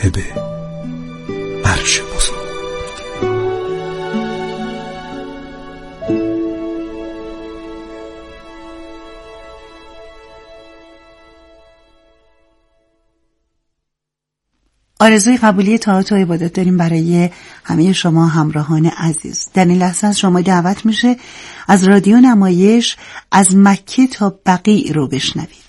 صاحب عرش بزرگ. آرزوی قبولی طاعات و عبادت داریم برای همه شما همراهان عزیز. در این لحظه از شما دعوت میشه از رادیو نمایش از مکه تا بقیع رو بشنوید.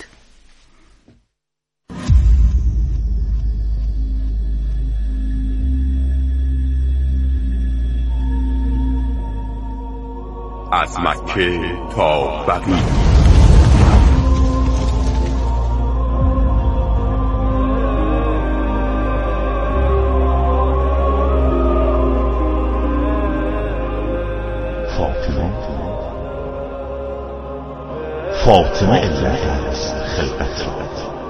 از مکه تا بقیع. فاطمه علت است خلقت را،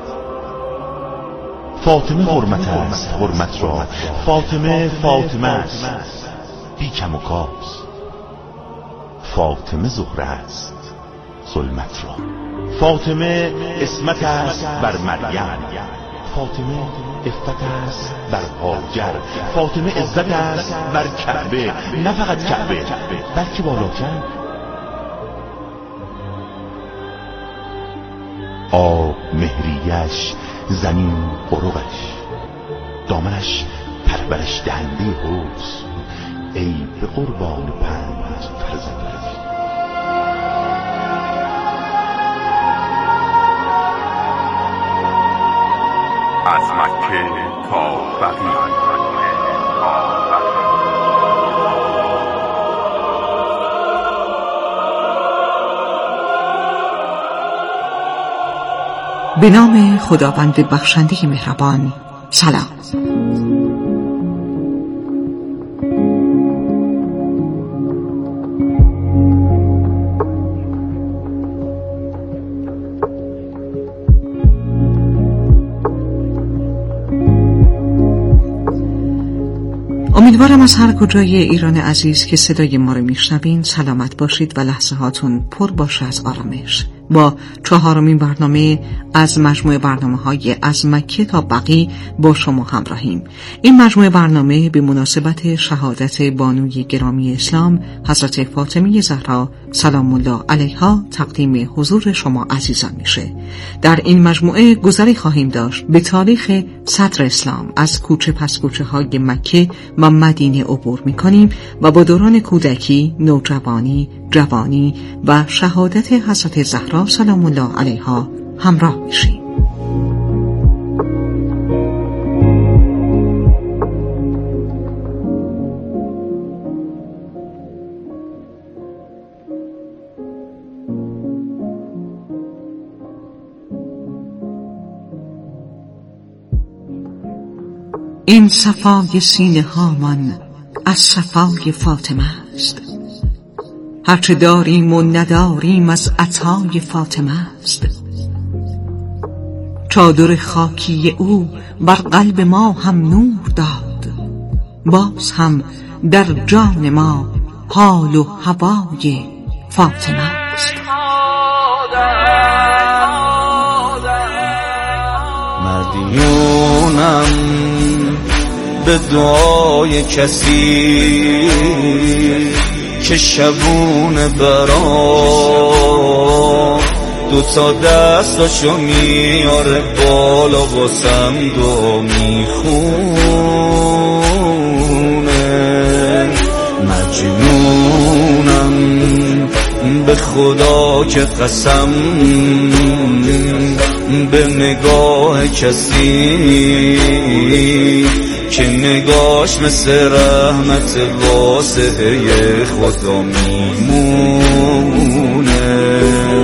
فاطمه حرمت است حرمت را، فاطمه است بی کم و کاس، فاطمه زهره است ظلمت را، فاطمه اسمت است بر مریم، فاطمه عفت است بر هاجر، فاطمه عزت است بر کعبه، نه فقط کعبه بلکه بالاتر. آب مهریش، زمین قربش، دامنش پرورش دهنده حسن، ای به قربان پنج فرزندش. از مکه تا بقیع. به نام خداوند بخشنده مهربان. سلام. امیدوارم از هر کجای ایران عزیز که صدای ما رو میشنوین سلامت باشید و لحظه هاتون پر باشه از آرامش. با 4مین برنامه از مجموعه برنامه‌های از مکه تا بقیع با شما همراهیم. این مجموعه برنامه به مناسبت شهادت بانوی گرامی اسلام حضرت فاطمه زهرا سلام الله علیها تقدیم حضور شما عزیزان میشه. در این مجموعه گذری خواهیم داشت به تاریخ صدر اسلام. از کوچه پس کوچه های مکه و مدینه عبور میکنیم و با دوران کودکی، نوجوانی، جوانی و شهادت حضرت زهرا سلام الله علیها همراه میشیم. این صفای سینه هامان از صفای فاطمه است، هرچه داریم و نداریم از عطای فاطمه است. چادر خاکی او بر قلب ما هم نور داد، باز هم در جان ما حال و هوای فاطمه است. مدیونم به دعای کسی که شبونه برام دوتا دستاشو میاره بالا واسم دعا میخونه. مجنونم به خدا که قسم به نگاه کسی که نگاش مثل رحمت واسه خدا میمونه.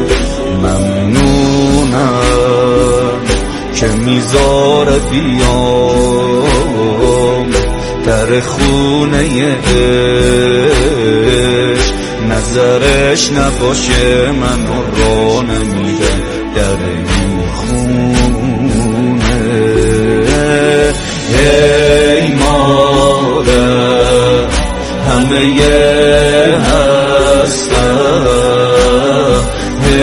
ممنونم که میذاره بیام در خونه عشق، نظرش نباشه من را نمیره در این خونه. ای مادر همه هستم،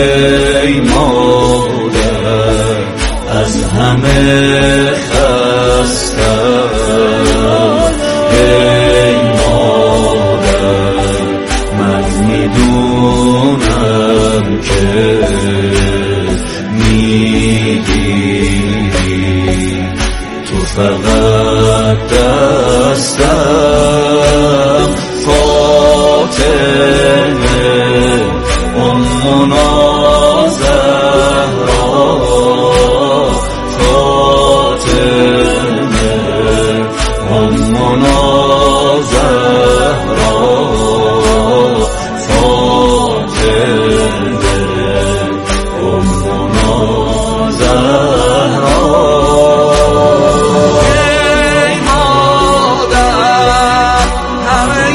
ای مادر از همه خستم، ای مادر من میدونم که میگیری تو فقط دستم فاطمه امنا زهرا فاطمه امنا زهرا فاطمه امنا زهرا ای مادر همه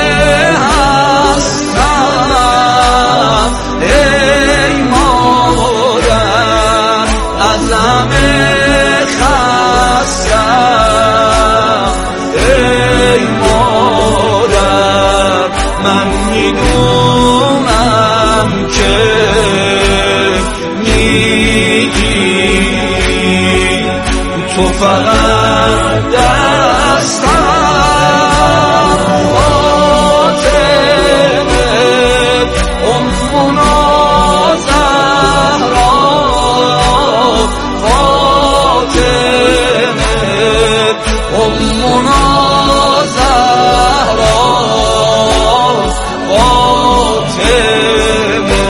هستم ای مادر از همه خستم ای مادر من میدونم که میگی تو فقط دستم فاطمه امنا زهرا فاطمه امنا زهرا فاطمه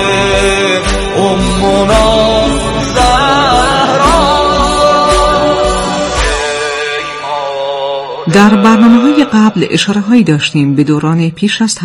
امنا در برنامه‌های قبل اشاره‌هایی داشتیم به دوران پیش از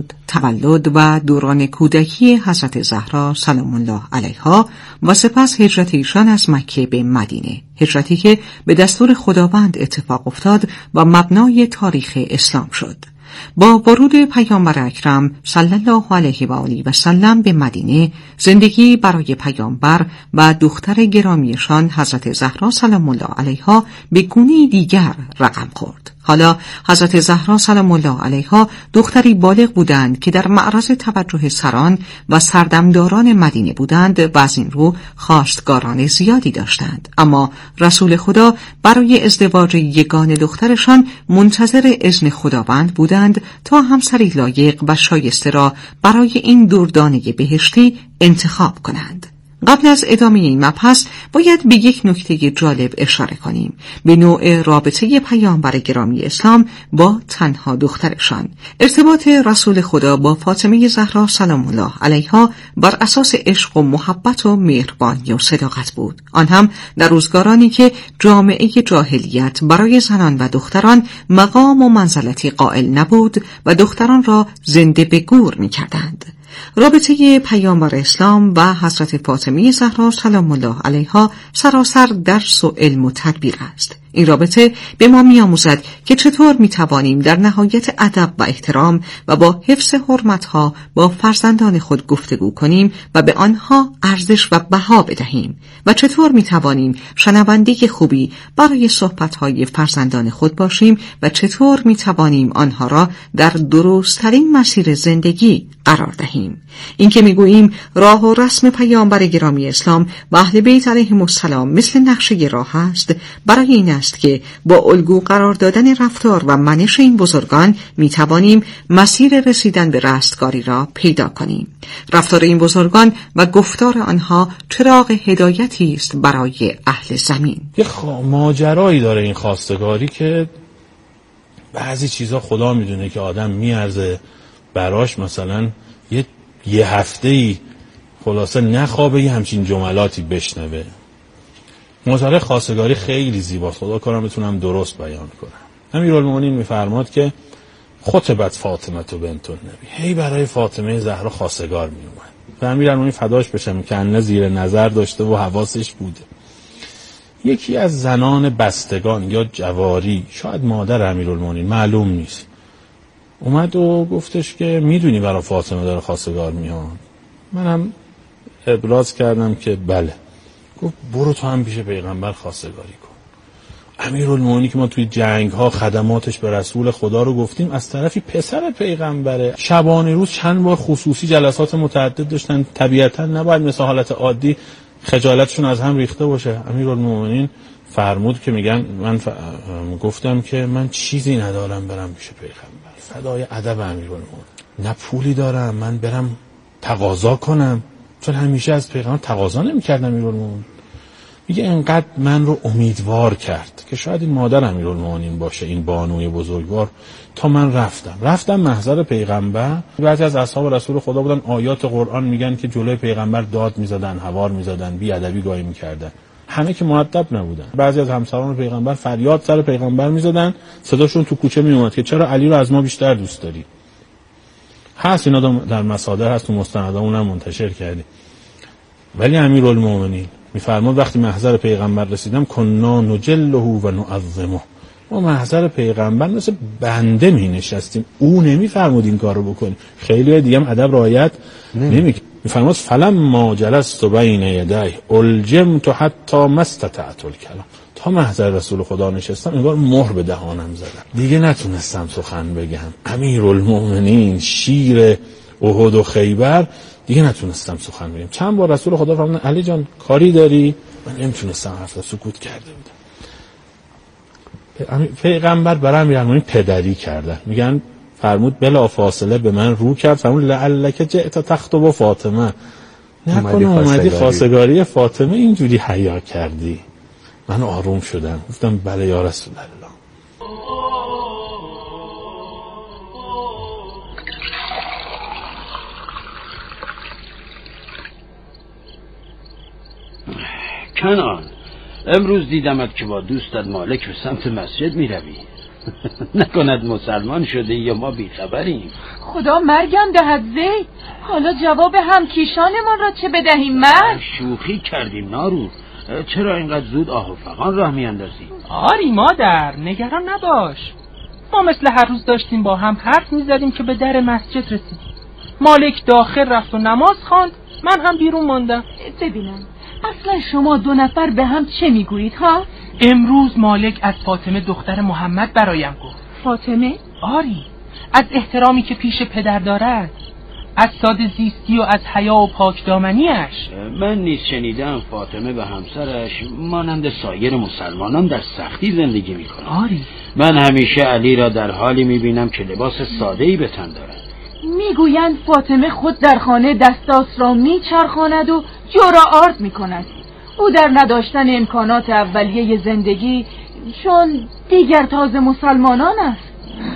تولد و دوران کودکی حضرت زهرا سلام الله علیها و سپس هجرت ایشان از مکه به مدینه، هجرتی که به دستور خداوند اتفاق افتاد و مبنای تاریخ اسلام شد. با ورود پیامبر اکرم صلی الله علیه و آله و سلم به مدینه، زندگی برای پیامبر و دختر گرامیشان حضرت زهرا سلام الله علیها به گونه‌ای دیگر رقم خورد. حالا حضرت زهرا سلام الله علیها دختری بالغ بودند که در معرض توجه سران و سردمداران مدینه بودند و از این رو خواستگاران زیادی داشتند، اما رسول خدا برای ازدواج یگانه دخترشان منتظر اذن خداوند بودند تا همسری لایق و شایسته را برای این دردانه بهشتی انتخاب کنند. قبل از ادامه این مبحث باید به یک نکته جالب اشاره کنیم، به نوع رابطه پیامبر گرامی اسلام با تنها دخترشان. ارتباط رسول خدا با فاطمه زهرا سلام الله علیها بر اساس عشق و محبت و مهربانی و صداقت بود، آن هم در روزگارانی که جامعه جاهلیت برای زنان و دختران مقام و منزلتی قائل نبود و دختران را زنده به گور می‌کردند. رابطه پیامبر اسلام و حضرت فاطمه زهرا سلام الله علیها سراسر درس و علم و تدبیر است. این رابطه به ما می‌آموزد که چطور می‌توانیم در نهایت ادب و احترام و با حفظ حرمت‌ها با فرزندان خود گفتگو کنیم و به آنها ارزش و بها بدهیم و چطور می‌توانیم شنونده خوبی برای صحبت‌های فرزندان خود باشیم و چطور می‌توانیم آنها را در درست‌ترین مسیر زندگی قرار دهیم. این که می‌گوییم راه و رسم پیامبر گرامی اسلام و اهل بیت علیهم السلام مثل نقشه راه است، برای این است که با الگو قرار دادن رفتار و منش این بزرگان می‌توانیم مسیر رسیدن به رستگاری را پیدا کنیم. رفتار این بزرگان و گفتار آنها چراغ هدایتی است برای اهل زمین. یه ماجرایی داره این خواستگاری که بعضی چیزا خدا میدونه که آدم میارزه براش مثلا یه هفته‌ای خلاصه نخوابه یه همچین جملاتی بشنوه. ماجرای خواستگاری خیلی زیباست، خدا کارم بتونم درست بیان کنم. امیرالمومنین میفرماد که خطبت فاطمه بنت النبی، هی برای فاطمه زهرا خواستگار میومد و امیرالمومنین فداش بشم که انه زیر نظر داشته و حواسش بوده. یکی از زنان بستگان یا جواری، شاید مادر امیرالمومنین، معلوم نیست، اومد و گفتش که میدونی برای فاطمه داره خواستگار میاد؟ منم ابراز کردم که بله. گفت برو تو هم پیش پیغمبر خواستگاری کن. امیرالمومنین که ما توی جنگ ها خدماتش به رسول خدا رو گفتیم، از طرفی پسر پیغمبره، شبانه روز چند بار خصوصی جلسات متعدد داشتن، طبیعتا نباید مثل حالت عادی خجالتشون از هم ریخته باشه. امیرالمومنین فرمود که میگن من گفتم که من چیزی ندارم برم پیش پیغمبر، فدای ادب امیرالمومنین، نه پولی دارم من برم تقاضا کنم، چون همیشه از پیغمبر تقاضا نمی‌کردم. امیرالمومنین میگه انقدر من رو امیدوار کرد که شاید این مادر امیرالمومنین باشه، این بانوی بزرگوار، تا من رفتم محضر پیغمبر. بعضی از اصحاب رسول خدا بودن، آیات قرآن میگن که جلوی پیغمبر داد میزدن، هوار میزدن، بی ادبی گاهی میکردن، همه که مؤدب نبودن. بعضی از همسران پیغمبر فریاد سر پیغمبر میزدن، صداشون تو کوچه میومد که چرا علی رو از ما بیشتر دوست داری. هست اینا در مصادر هست، تو مستندامون هم منتشر کردیم. ولی امیرالمومنین میفرماد وقتی محضر پیغمبر رسیدم کنا نجله و نعظمه، ما محضر پیغمبر مثل بنده می نشستیم، او نمیفرمود این کارو بکنیم. خیلی دیگه هم ادب رعایت نمیکنه. میفرماد فلما جلست بین یدیه الجمت حتی ما استطعت الکلام، تا محضر رسول خدا نشستم انگار مهر به دهانم زدم، دیگه نتونستم سخن بگم. امیرالمومنین شیر احد و خیبر، دیگه نتونستم سخن بگم. چند بار رسول خدا فرمودن علی جان کاری داری؟ من نمیتونستم حرف، سکوت کرده بودم. پیغمبر برای امیرالمومنین پدری کردن، میگن فرمود بلا فاصله به من رو کرد، فرمود لعلک جئت تخطب فاطمه، نکنه اومدی خواستگاری فاطمه اینجوری حیا کردی. من آروم شدم، گفتم بله یا رسول الله. کنان امروز دیدمت که با دوستت مالک به سمت مسجد می روی. نکند مسلمان شده یا ما بیخبریم؟ خدا مرگم دهد زید، حالا جواب همکیشانمان را چه بدهیم؟ مرد شوخی کردیم نارو، چرا اینقدر زود آه و فغان راه می اندازی؟ آری مادر نگران نباش، ما مثل هر روز داشتیم با هم حرف می زدیم که به در مسجد رسیدیم. مالک داخل رفت و نماز خواند، من هم بیرون ماندم. ببینم اصلا شما دو نفر به هم چه میگویید ها؟ امروز مالک از فاطمه دختر محمد برایم گفت. فاطمه؟ آری، از احترامی که پیش پدر دارد، از ساده زیستی و از حیا و پاکدامنیش. من نیز شنیدم فاطمه و همسرش مانند سایر مسلمانان در سختی زندگی میکنند. آری، من همیشه علی را در حالی میبینم که لباس ساده‌ای به تن دارد. میگویند فاطمه خود در خانه دستاس را میچرخاند و جورا آرد میکند. او در نداشتن امکانات اولیه زندگی، چون دیگر تازه مسلمانان است.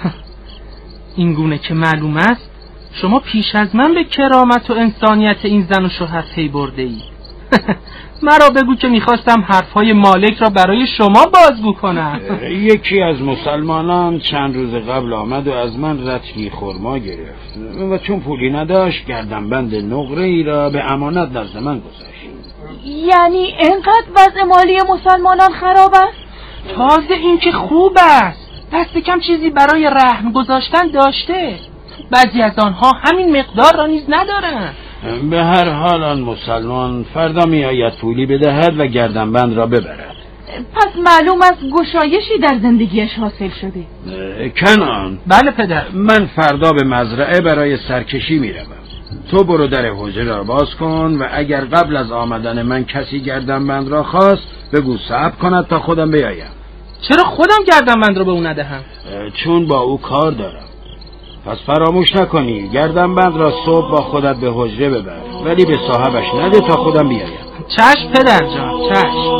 این گونه که معلوم است شما پیش از من به کرامت و انسانیت این زن و شوهر پی برده ای. مرا بگو که میخواستم حرفهای مالک را برای شما بازگو کنم. یکی از مسلمانان چند روز قبل آمد و از من رطلی خرما گرفت و چون پولی نداشت گردنبند نقره ای را به امانت نزد من گذاشت. یعنی اینقدر وضع مالی مسلمانان خراب است؟ تازه این که خوب است، دست کم چیزی برای رحم گذاشتن داشته. بعضی از آنها همین مقدار را نیز ندارند. به هر حال آن مسلمان فردا می آید پولی بدهد و گردنبند را ببرد. پس معلوم است گشایشی در زندگیش حاصل شده. کنان. بله پدر. من فردا به مزرعه برای سرکشی می روم. تو برو در حجره را باز کن و اگر قبل از آمدن من کسی گردنبند را خواست بگو صبر کند تا خودم بیایم. چرا خودم گردنبند را به او ندهم؟ چون با او کار دارم. پس فراموش نکنی گردنبند را صبح با خودت به حجره ببر، ولی به صاحبش نده تا خودم بیایم. چشم پدر جان، چشم.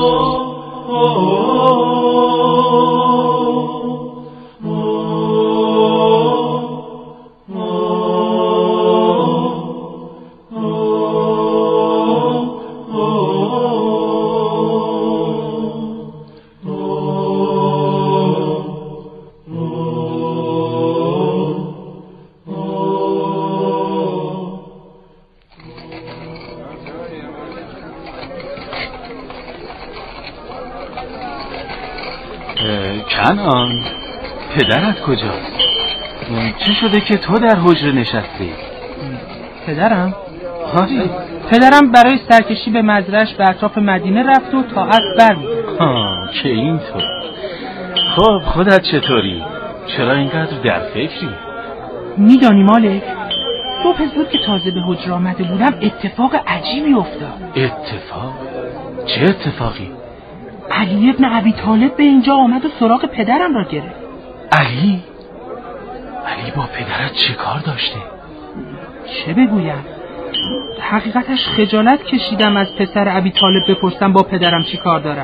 کنان، پدرت کجاست؟ چی شده که تو در حجره نشستی؟ پدرم؟ پدرم برای سرکشی به مزرعه‌اش به اطراف مدینه رفت و تا عصر برمیگرد. که اینطور. خب خودت چطوری؟ چرا اینقدر در فکری؟ میدانی مالک، صبح زود که تازه به حجره آمده بودم اتفاق عجیبی افتاد. اتفاق؟ چه اتفاقی؟ علی ابن ابی طالب به اینجا آمد و سراغ پدرم را گرفت. علی با پدرت چه کار داشته؟ چه بگویم؟ حقیقتش خجالت کشیدم از پسر ابی طالب بپرسم با پدرم چی کار دارم.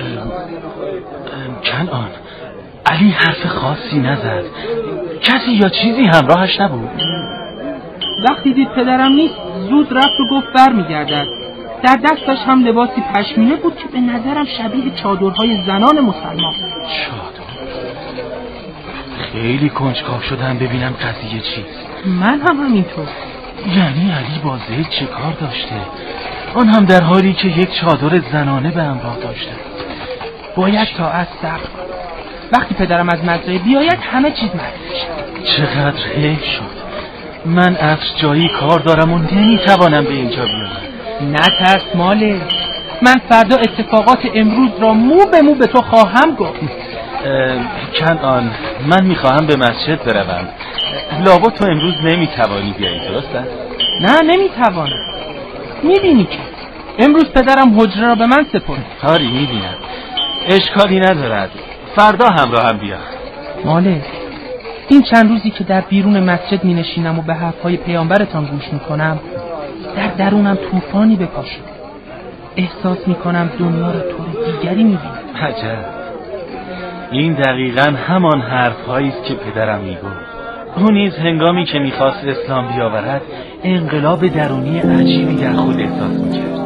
کنعان، علی حرف خاصی نزد؟ کسی یا چیزی همراهش نبود؟ وقتی دید پدرم نیست زود رفت و گفت برمیگردد. در دستش هم لباسی پشمینه بود که به نظرم شبیه چادرهای زنان مسلمان. چادر؟ خیلی کنجکاو شدم ببینم قضیه چیست. من هم همینطور. یعنی علی با زید چه کار داشته؟ آن هم در حالی که یک چادر زنانه به همراه داشته. باید تا از صبر. وقتی پدرم از مزرعه بیاید همه چیز معلوم شد. چقدر حیف شد. من عصر جایی کار دارم و نمیتوانم به اینجا بیام. نترس ماله، من فردا اتفاقات امروز را مو به مو به تو خواهم گفت. کنعان، من میخواهم به مسجد بروم. لابد تو امروز نمیتوانی بیایی، درست است؟ نه نمیتوانم. میبینی که امروز پدرم حجره را به من سپرد. آری میبینم، اشکالی ندارد، فردا همراهم بیا. ماله، این چند روزی که در بیرون مسجد می نشینم و به حرفهای پیامبرتان گوش می کنم در درونم طوفانی به پا شد. احساس می کنم دنیا را طور دیگری می بینم. عجب، این دقیقاً همان حرفهایی است که پدرم می گفت. او نیز هنگامی که می خواست اسلام بیاورد انقلاب درونی عجیبی در خود احساس می کرد.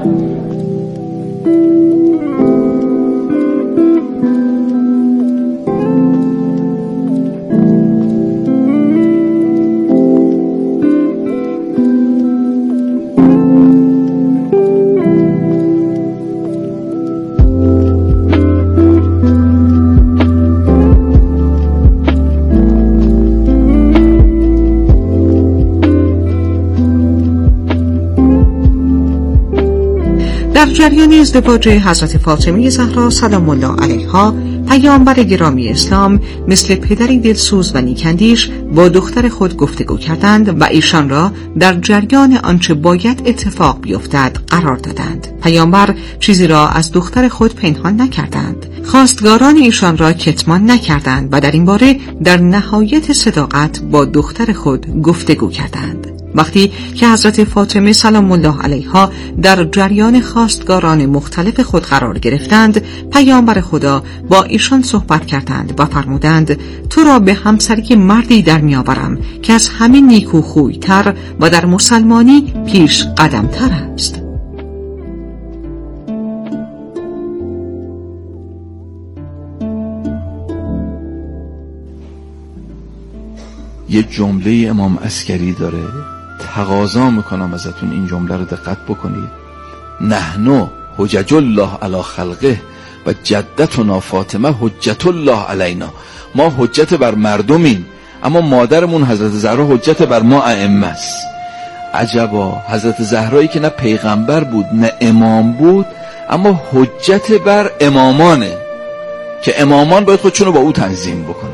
در جریان ازدواج حضرت فاطمه زهرا سلام الله علیها، پیامبر گرامی اسلام مثل پدری دلسوز و نیکندیش با دختر خود گفتگو کردند و ایشان را در جریان آنچه باید اتفاق بیفتد قرار دادند. پیامبر چیزی را از دختر خود پنهان نکردند. خواستگاران ایشان را کتمان نکردند و در این باره در نهایت صداقت با دختر خود گفتگو کردند. وقتی که حضرت فاطمه سلام الله علیها در جریان خواستگاران مختلف خود قرار گرفتند، پیامبر خدا با ایشان صحبت کردند و فرمودند تو را به همسری مردی در میآورم که از همه نیکوخوی‌تر و در مسلمانی پیش قدم‌تر است. یه جمله امام عسکری داره، تقاضا میکنم ازتون این جمله رو دقت بکنید. نحنو حجج الله علی خلقه و جدتنا فاطمه حجت الله علینا. ما حجت بر مردمیم اما مادرمون حضرت زهرا حجت بر ما ائمه است. عجبا، حضرت زهرایی که نه پیغمبر بود نه امام بود اما حجت بر امامانه که امامان باید خودشونو با او تنظیم بکنن.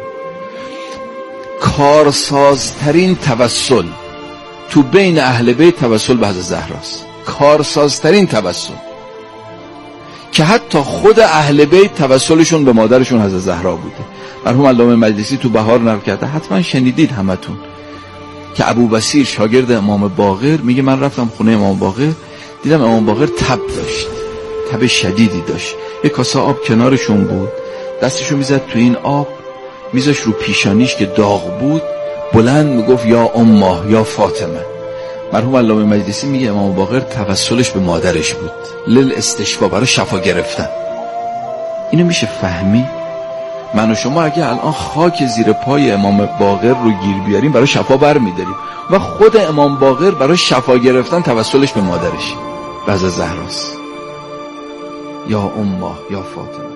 کارسازترین توسل تو بین اهل بیت توسل به حضرت زهراست. کارسازترین توسل که حتی خود اهل بیت توسلشون به مادرشون حضرت زهرا بوده. مرحوم علامه مجلسی تو بهار نقل کرده، حتما شنیدید همتون، که ابوبصیر شاگرد امام باقر میگه من رفتم خونه امام باقر، دیدم امام باقر تب داشت، تب شدیدی داشت. یک کاسه آب کنارشون بود، دستشو میزد تو این آب، میذاش رو پیشانیش که داغ بود، بلند میگفت یا امه یا فاطمه. مرحوم علامه مجلسی میگه امام باقر توسلش به مادرش بود، لل استشفا، برای شفا گرفتن. اینو میشه فهمی؟ من و شما اگه الان خاک زیر پای امام باقر رو گیر بیاریم برای شفا برمیداریم و خود امام باقر برای شفا گرفتن توسلش به مادرش حضرت زهراست. یا امه یا فاطمه.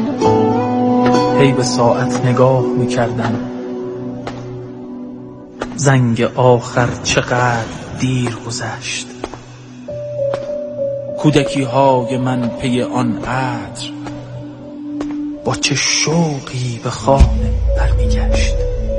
هی به ساعت نگاه میکردم، زنگ آخر چقدر دیر گذشت. کودکی های من پی آن عطر با چه شوقی به خانه برمیگشت.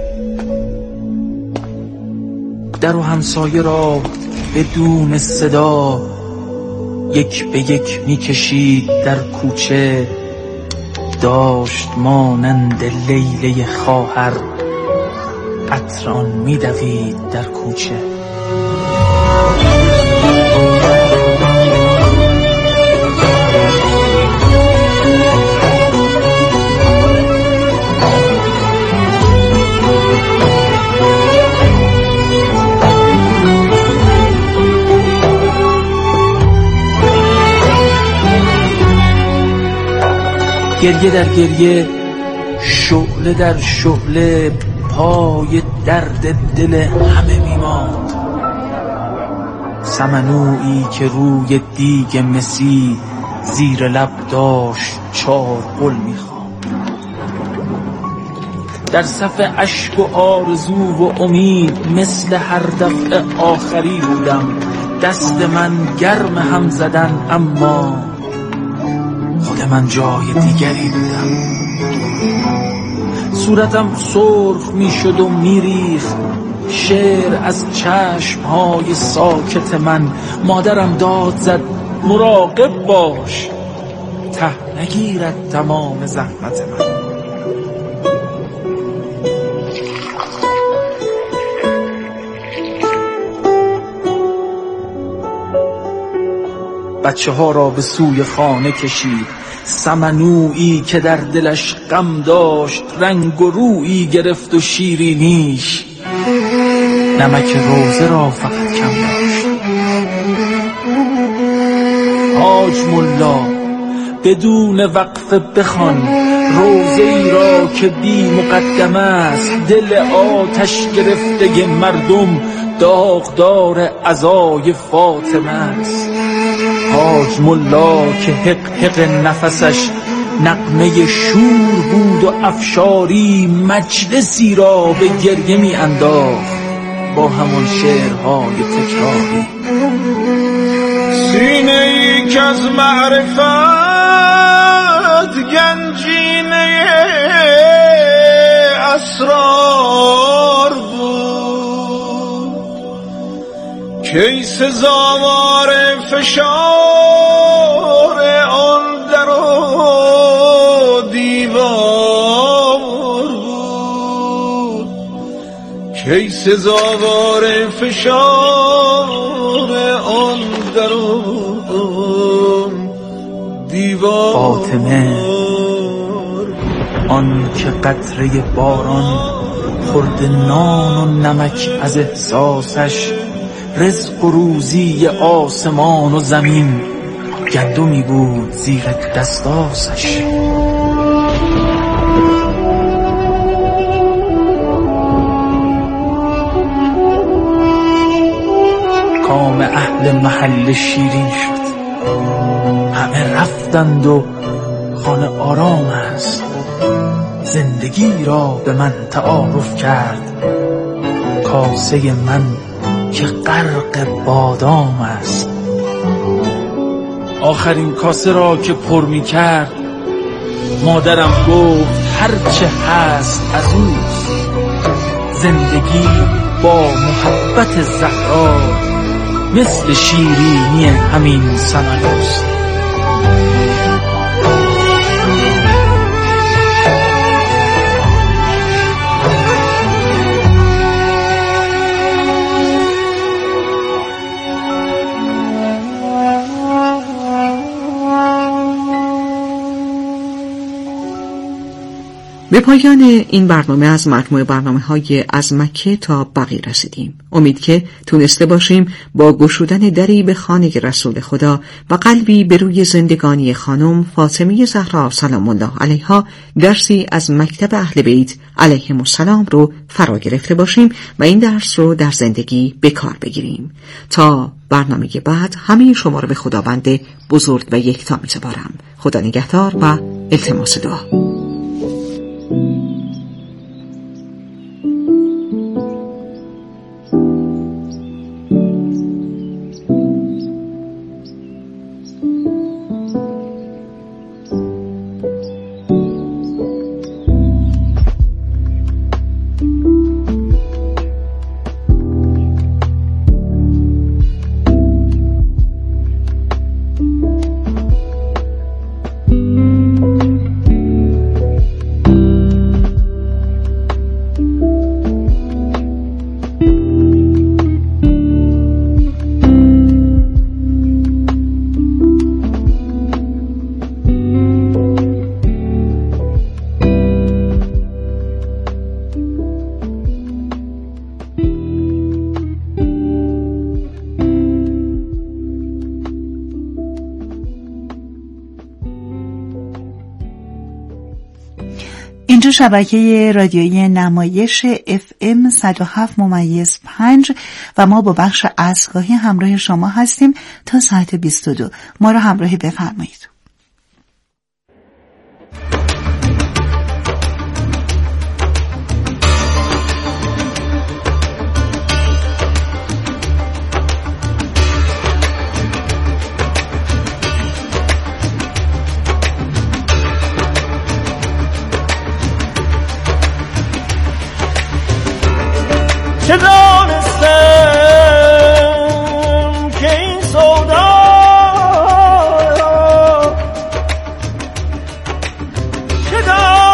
در و همسایه را بدون صدا یک به یک میکشید در کوچه. داشت مانند لیله خواهر عطر آن میدوید در کوچه. گریه در گریه، شعله در شعله، پای درد دل همه میماند. سمنویی که روی دیگ مسی زیر لب داشت چارغل میخواند. در صف اشک و آرزو و امید مثل هر دفعه آخری بودم. دست من گرم هم زدن، اما خود من جای دیگری بودم. صورتم سرخ میشد و میریخت شعر از چشمهای ساکت من. مادرم داد زد مراقب باش ته نگیرد تمام زحمت من. بچه ها را به سوی خانه کشید. سمنویی که در دلش غم داشت رنگ و رویی گرفت و شیرینیش نمک روزه را فقط کم داشت. حاج ملا بدون وقفه بخوان روزه ای را که بی مقدمه است. دل آتش گرفته مردم داغدار عزای فاطمه است. حاج ملا که حق حق نفسش نغمه شور بود و افشاری مجلسی را به گریه می انداخت با همان شعرهای تکراری. سینه ای که از معرفت گنجینه اسرار بود، کی سزاوار فشار آن در و دیوار بود، کی سزاوار فشار آن در و دیوار. فاطمه آن که قطره باران خورد نان و نمک از احساسش، رزق و روزی آسمان و زمین گندمی بود زیر دستاسش. کام اهل محل شیرین شد، همه رفتند و خانه آرام است. زندگی را به من تعارف کرد، کاسه من که غرق بادام است. آخرین کاسه را که پر می کرد مادرم گفت هرچه هست از اوست. زندگی با محبت زهرا مثل شیرینی همین سمنوست. به پایان این برنامه از مجموعه برنامه‌های از مکه تا بقیه رسیدیم. امید که تونسته باشیم با گشودن دری به خانه رسول خدا و قلبی به روی زندگانی خانم فاطمه زهرا سلام الله علیها درسی از مکتب اهل بیت علیهم السلام رو فرا گرفته باشیم و این درس رو در زندگی به کار بگیریم. تا برنامه بعد همه شما رو به خداوند بزرگ و یکتا می‌سپارم. خدا نگهدار و التماس دعا. اینجا شبکه رادیویی نمایش FM 107.5 و ما با بخش عصرگاهی همراه شما هستیم تا ساعت 22. ما را همراهی بفرمایید. چه دانستم که این سودا چه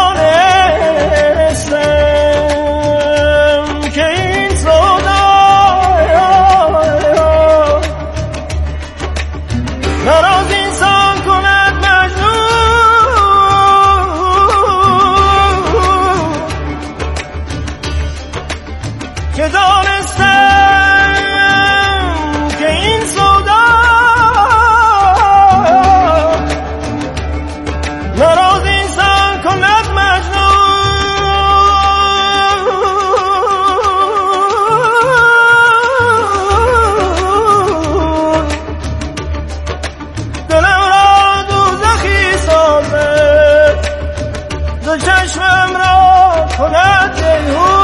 دانستم که این سودا نراز انسان کند مجنون که دانستم که این سودا نراز انسان کند مجنون دلم را دوزخی سازد دو چشمم را کند جیهون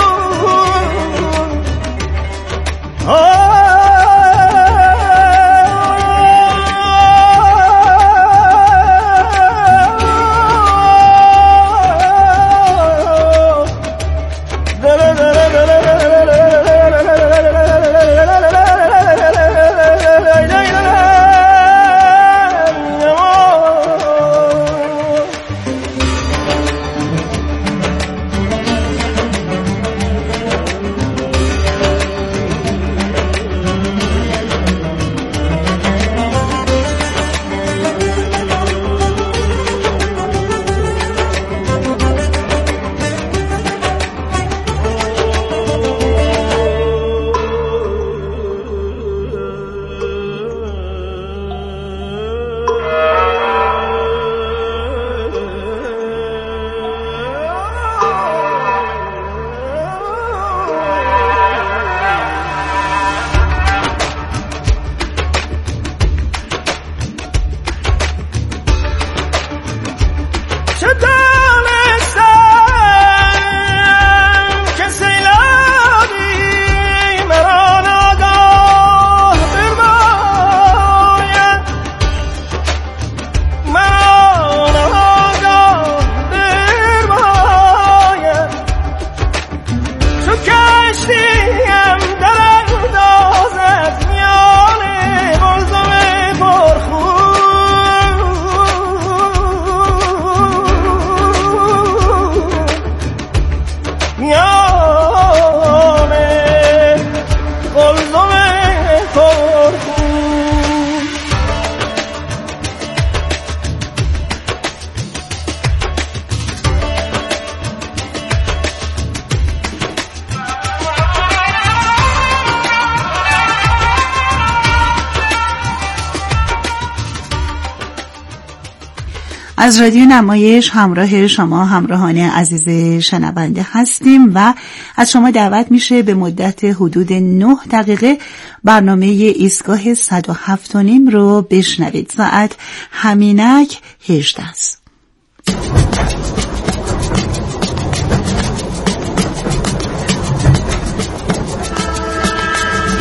از رادیو نمایش همراه شما همراهان عزیز شنونده هستیم و از شما دعوت میشه به مدت حدود 9 دقیقه برنامه ایستگاه 107.5 رو بشنوید. ساعت همینک 18 است.